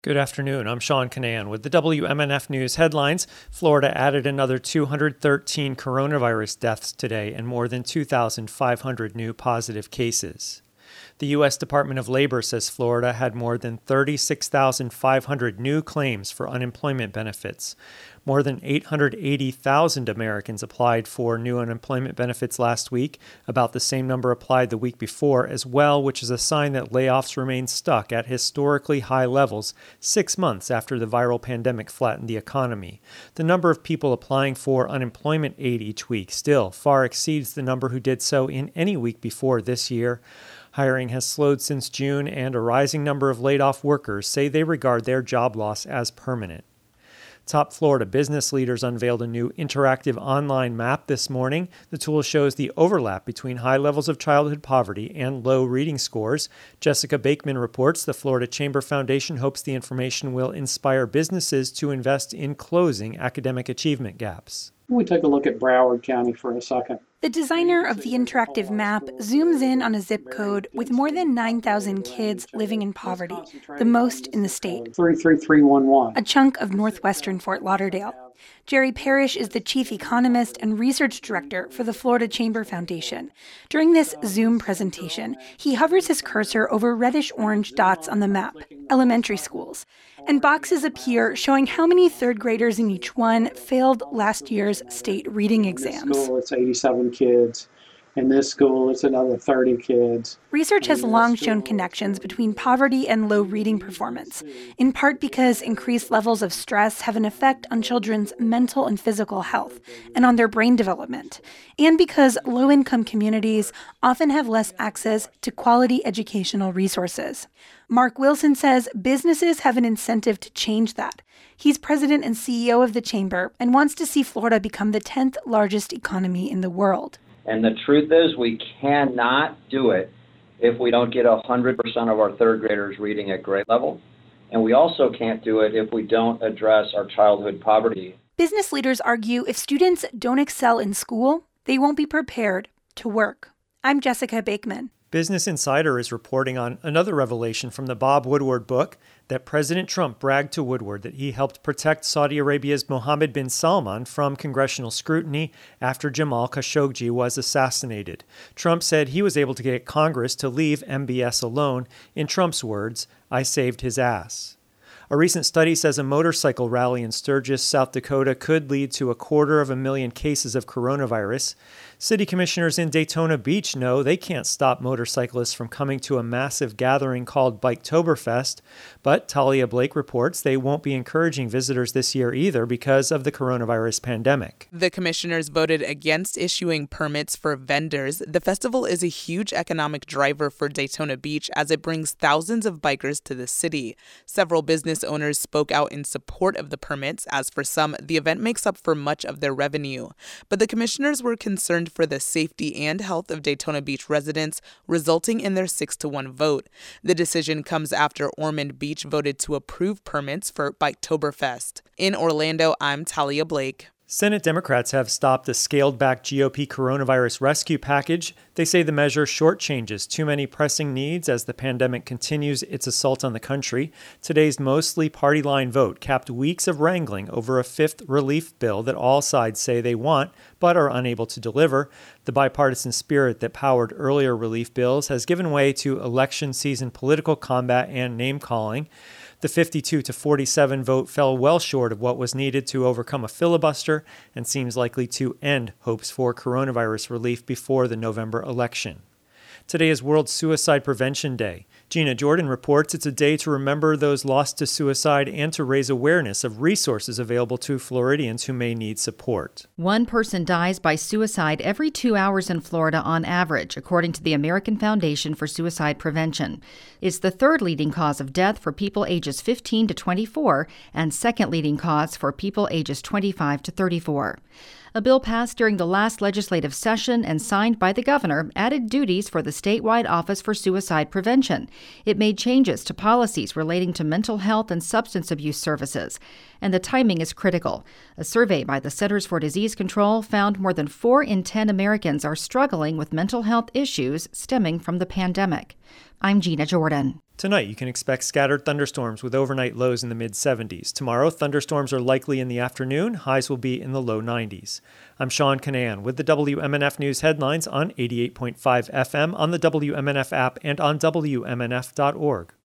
Good afternoon. I'm Sean Canan with the WMNF News headlines. Florida added another 213 coronavirus deaths today and more than 2,500 new positive cases. The U.S. Department of Labor says Florida had more than 36,500 new claims for unemployment benefits. More than 880,000 Americans applied for new unemployment benefits last week, about the same number applied the week before as well, which is a sign that layoffs remain stuck at historically high levels 6 months after the viral pandemic flattened the economy. The number of people applying for unemployment aid each week still far exceeds the number who did so in any week before this year. Hiring has slowed since June, and a rising number of laid-off workers say they regard their job loss as permanent. Top Florida business leaders unveiled a new interactive online map this morning. The tool shows the overlap between high levels of childhood poverty and low reading scores. Jessica Bakeman reports the Florida Chamber Foundation hopes the information will inspire businesses to invest in closing academic achievement gaps. We take a look at Broward County for a second. The designer of the interactive map zooms in on a zip code with more than 9,000 kids living in poverty, the most in the state. 33311. A chunk of northwestern Fort Lauderdale. Jerry Parrish is the chief economist and research director for the Florida Chamber Foundation. During this Zoom presentation, he hovers his cursor over reddish-orange dots on the map, elementary schools, and boxes appear showing how many third graders in each one failed last year's state reading exams. In this school, it's 87 kids. In this school, it's another 30 kids. Research has long shown connections between poverty and low reading performance, in part because increased levels of stress have an effect on children's mental and physical health and on their brain development, and because low-income communities often have less access to quality educational resources. Mark Wilson says businesses have an incentive to change that. He's president and CEO of the Chamber and wants to see Florida become the 10th largest economy in the world. And the truth is, we cannot do it if we don't get 100% of our third graders reading at grade level. And we also can't do it if we don't address our childhood poverty. Business leaders argue if students don't excel in school, they won't be prepared to work. I'm Jessica Bakeman. Business Insider is reporting on another revelation from the Bob Woodward book that President Trump bragged to Woodward that he helped protect Saudi Arabia's Mohammed bin Salman from congressional scrutiny after Jamal Khashoggi was assassinated. Trump said he was able to get Congress to leave MBS alone. In Trump's words, "I saved his ass." A recent study says a motorcycle rally in Sturgis, South Dakota could lead to 250,000 cases of coronavirus. City commissioners in Daytona Beach know they can't stop motorcyclists from coming to a massive gathering called Biketoberfest, but Talia Blake reports they won't be encouraging visitors this year either because of the coronavirus pandemic. The commissioners voted against issuing permits for vendors. The festival is a huge economic driver for Daytona Beach as it brings thousands of bikers to the city. Several business owners spoke out in support of the permits, as for some, the event makes up for much of their revenue. But the commissioners were concerned for the safety and health of Daytona Beach residents, resulting in their 6-1 vote. The decision comes after Ormond Beach voted to approve permits for Biketoberfest. In Orlando, I'm Talia Blake. Senate Democrats have stopped a scaled-back GOP coronavirus rescue package. They say the measure shortchanges too many pressing needs as the pandemic continues its assault on the country. Today's mostly party-line vote capped weeks of wrangling over a fifth relief bill that all sides say they want, but are unable to deliver. The bipartisan spirit that powered earlier relief bills has given way to election season political combat and name-calling. The 52-47 vote fell well short of what was needed to overcome a filibuster and seems likely to end hopes for coronavirus relief before the November election. Today is World Suicide Prevention Day. Gina Jordan reports it's a day to remember those lost to suicide and to raise awareness of resources available to Floridians who may need support. One person dies by suicide every 2 hours in Florida on average, according to the American Foundation for Suicide Prevention. It's the third leading cause of death for people ages 15 to 24 and second leading cause for people ages 25 to 34. A bill passed during the last legislative session and signed by the governor added duties for the statewide Office for Suicide Prevention. It made changes to policies relating to mental health and substance abuse services, and the timing is critical. A survey by the Centers for Disease Control found more than 4 in 10 Americans are struggling with mental health issues stemming from the pandemic. I'm Gina Jordan. Tonight, you can expect scattered thunderstorms with overnight lows in the mid-70s. Tomorrow, thunderstorms are likely in the afternoon. Highs will be in the low 90s. I'm Sean Kinane with the WMNF News headlines on 88.5 FM, on the WMNF app, and on WMNF.org.